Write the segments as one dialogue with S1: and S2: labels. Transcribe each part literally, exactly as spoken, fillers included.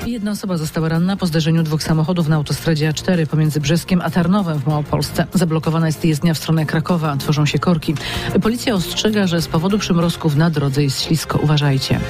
S1: Jedna osoba została ranna po zderzeniu dwóch samochodów na autostradzie A cztery pomiędzy Brzeskiem a Tarnowem w Małopolsce. Zablokowana jest jezdnia w stronę Krakowa. Tworzą się korki. Policja ostrzega, że z powodu przymrozków na drodze jest ślisko. Uważajcie.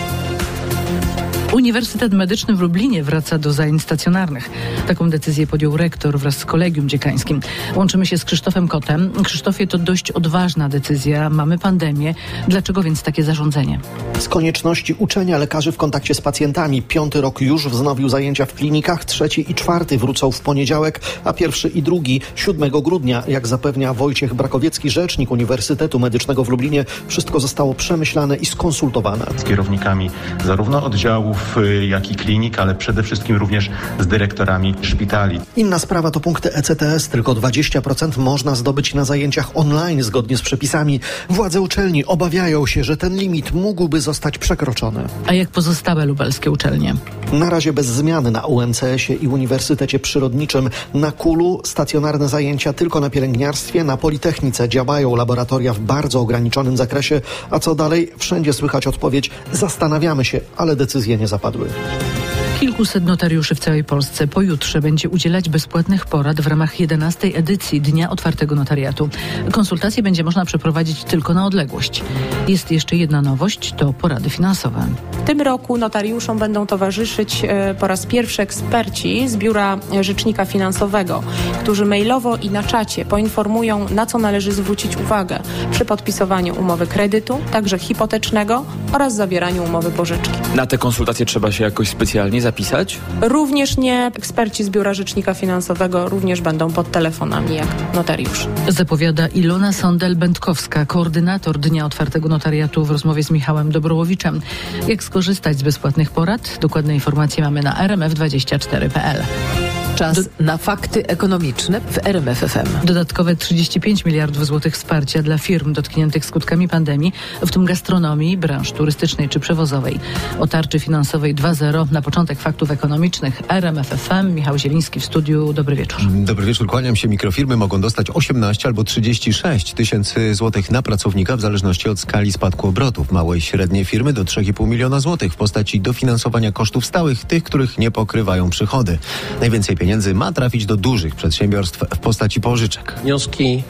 S1: Uniwersytet Medyczny w Lublinie wraca do zajęć stacjonarnych. Taką decyzję podjął rektor wraz z kolegium dziekańskim. Łączymy się z Krzysztofem Kotem. Krzysztofie, to dość odważna decyzja. Mamy pandemię. Dlaczego więc takie zarządzenie?
S2: Z konieczności uczenia lekarzy w kontakcie z pacjentami. Piąty rok już wznowił zajęcia w klinikach. Trzeci i czwarty wrócą w poniedziałek, a pierwszy i drugi siódmego grudnia. Jak zapewnia Wojciech Brakowiecki, rzecznik Uniwersytetu Medycznego w Lublinie, wszystko zostało przemyślane i skonsultowane.
S3: Z kierownikami zarówno oddziałów, jak i klinik, ale przede wszystkim również z dyrektorami szpitali.
S2: Inna sprawa to punkty E C T S. Tylko dwadzieścia procent można zdobyć na zajęciach online zgodnie z przepisami. Władze uczelni obawiają się, że ten limit mógłby zostać przekroczony.
S1: A jak pozostałe lubelskie uczelnie?
S2: Na razie bez zmian na U N C S-ie i Uniwersytecie Przyrodniczym. Na Kulu stacjonarne zajęcia tylko na pielęgniarstwie. Na Politechnice działają laboratoria w bardzo ograniczonym zakresie. A co dalej? Wszędzie słychać odpowiedź: zastanawiamy się, ale decyzje nie zapadły.
S1: Kilkuset notariuszy w całej Polsce pojutrze będzie udzielać bezpłatnych porad w ramach jedenastej edycji Dnia Otwartego Notariatu. Konsultacje będzie można przeprowadzić tylko na odległość. Jest jeszcze jedna nowość, to porady finansowe.
S4: W tym roku notariuszom będą towarzyszyć e, po raz pierwszy eksperci z Biura Rzecznika Finansowego, którzy mailowo i na czacie poinformują, na co należy zwrócić uwagę przy podpisywaniu umowy kredytu, także hipotecznego, oraz zawieraniu umowy pożyczki.
S5: Na te konsultacje trzeba się jakoś specjalnie zapisać?
S4: Również nie. Eksperci z Biura Rzecznika Finansowego również będą pod telefonami jak notariusz.
S1: Zapowiada Ilona Sondel-Będkowska, koordynator Dnia Otwartego Notariatu, w rozmowie z Michałem Dobrołowiczem. Jak skorzystać z bezpłatnych porad? Dokładne informacje mamy na r m f dwadzieścia cztery kropka p l.
S6: Czas Do... na fakty ekonomiczne w R M F F M.
S1: Dodatkowe trzydzieści pięć miliardów złotych wsparcia dla firm dotkniętych skutkami pandemii, w tym gastronomii, branż turystycznej czy przewozowej. O tarczy finansowej dwa zero na początek faktów ekonomicznych. R M F F M, Michał Zieliński w studiu. Dobry wieczór.
S7: Dobry wieczór, kłaniam się. Mikrofirmy mogą dostać osiemnaście albo trzydzieści sześć tysięcy złotych na pracownika w zależności od skali spadku obrotów. Małe i średnie firmy do trzy i pół miliona złotych w postaci dofinansowania kosztów stałych, tych, których nie pokrywają przychody. Najwięcej pieniędzy ma trafić do dużych przedsiębiorstw w postaci pożyczek.
S8: Wnioski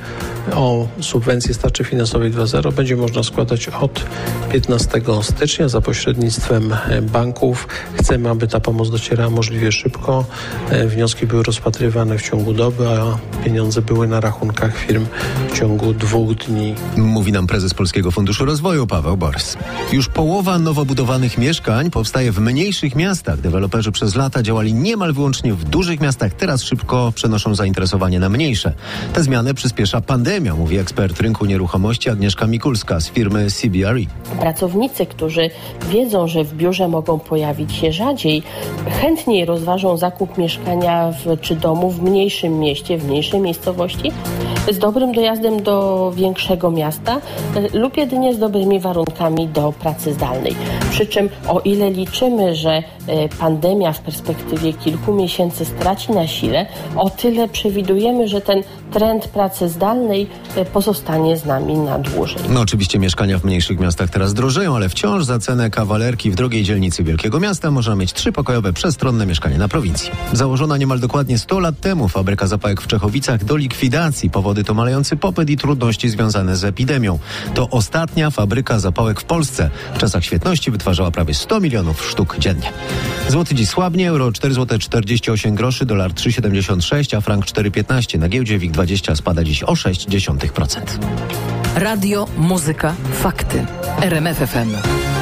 S8: o subwencję z tarczy finansowej dwa zero będzie można składać od piętnastego stycznia za pośrednictwem banków. Chcemy, aby ta pomoc docierała możliwie szybko. Wnioski były rozpatrywane w ciągu doby, a pieniądze były na rachunkach firm w ciągu dwóch dni.
S7: Mówi nam prezes Polskiego Funduszu Rozwoju Paweł Borys. Już połowa nowo budowanych mieszkań powstaje w mniejszych miastach. Deweloperzy przez lata działali niemal wyłącznie w dużych miastach. Teraz szybko przenoszą zainteresowanie na mniejsze. Te zmiany przyspiesza pandemia, mówi ekspert rynku nieruchomości Agnieszka Mikulska z firmy C B R E.
S9: Pracownicy, którzy wiedzą, że w biurze mogą pojawić się rzadziej, chętniej rozważą zakup mieszkania w, czy domu w mniejszym mieście, w mniejszej miejscowości, z dobrym dojazdem do większego miasta lub jedynie z dobrymi warunkami do pracy zdalnej. Przy czym o ile liczymy, że pandemia w perspektywie kilku miesięcy straci na sile, o tyle przewidujemy, że ten trend pracy zdalnej pozostanie z nami na dłużej.
S7: No oczywiście mieszkania w mniejszych miastach teraz drożeją, ale wciąż za cenę kawalerki w drogiej dzielnicy wielkiego miasta można mieć trzypokojowe, przestronne mieszkanie na prowincji. Założona niemal dokładnie sto lat temu fabryka zapałek w Czechowicach do likwidacji. Powody to malejący popyt i trudności związane z epidemią. To ostatnia fabryka zapałek w Polsce. W czasach świetności wytwarzała prawie sto milionów sztuk dziennie. Złoty dziś słabnie, euro cztery złote czterdzieści osiem groszy, dolar trzy siedemdziesiąt sześć, a frank cztery piętnaście. Na giełdzie WIG dwadzieścia spada dziś o sześć dziesiątych procent.
S6: Radio, muzyka, fakty. R M F F M.